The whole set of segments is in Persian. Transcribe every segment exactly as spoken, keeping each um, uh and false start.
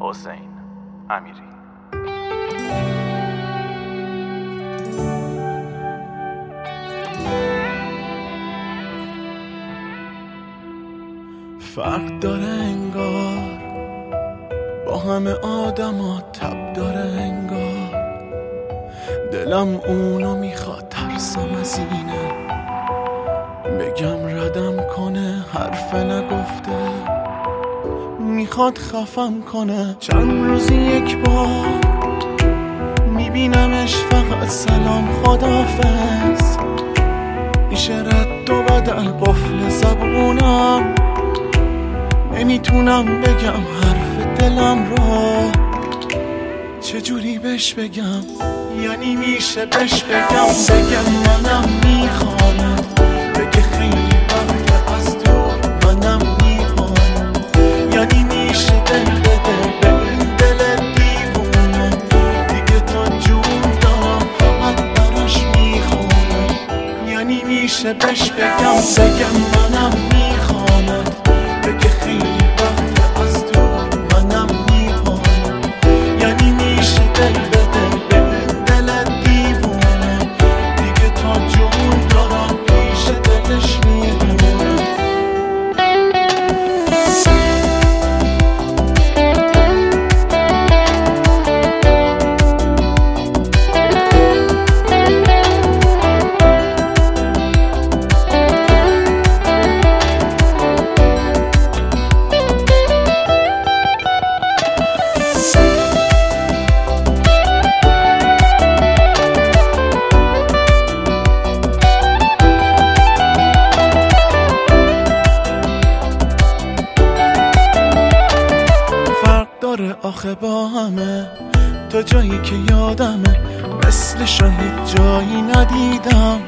حسین امیری. فرق داره انگار با همه آدما، تب داره انگار دلم اونو میخواد، ترسم از اینه بگم ردم کنه، حرف نگفته میخواد خفم کنه. چند روزی یک بار میبینمش، فقط سلام خداحافظ، میشه رد و بدل قفل زبونم، نمیتونم بگم حرف دلم رو، چجوری بهش بگم؟ یعنی میشه بهش بگم بگم منم میخوام، بگه خیلی وقت از دور منم میخوام، یعنی میشه دل بده به این دل دیوونه، دیگه تا جون دارم فقط براش میخوام، یعنی میشه بهش بگم بگم منم میخوام، بگه خیلی وقت از دور منم میخوام، یعنی میشه دل بده به این دل دیوونه، دیگه تا جون دارم پیش دلش میمونه. آخه با همه تا جایی که یادمه، مثل شاهید جایی ندیدم،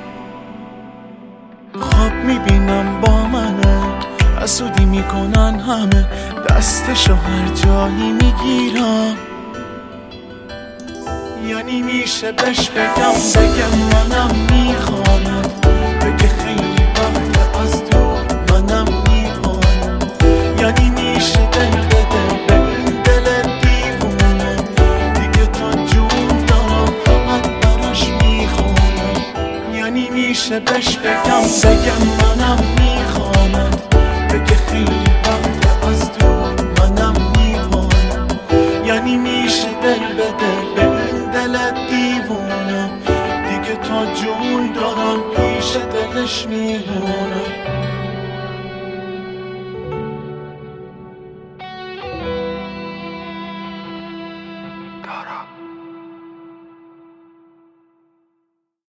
خواب میبینم با منه، حسودی میکنن همه، دستشو هر جایی میگیرم، یعنی میشه بهش بگم بگم منم میخوام، بگه خیلی وقت از دور منم میخوام، یعنی میشه دل بده به این دل دیوونه، دیگه تا جون دارم فقط براش میخوام، یعنی میشه بهش بگم بگم منم میخوام، بگه خیلی وقت از دور منم میخوام، یعنی میشه دل بده به این دل دیوونه، دیگه تا جون دارم پیش دلش میمونه. دارا